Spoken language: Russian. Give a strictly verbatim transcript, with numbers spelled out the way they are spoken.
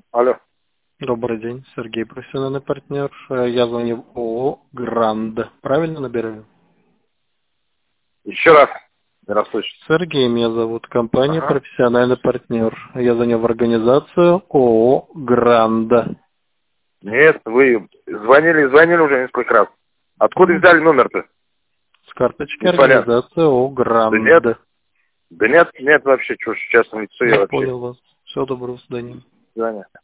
Алло. Добрый день, Сергей, профессиональный партнер. Э, Я звоню в ООО «Гранд». Правильно набираю? Еще раз. Не расслышал. Сергей меня зовут, компания Ага. «Профессиональный партнер». Я звоню в организацию ООО «Гранд». Нет, вы звонили, звонили уже несколько раз. Откуда М, взяли номер-то? С карточки Непонятно. организации ООО Да нет. «Гранд». Да нет, нет вообще, чушь, частное лицо я Я вообще. понял вас. Всего доброго, до свидания. До свидания.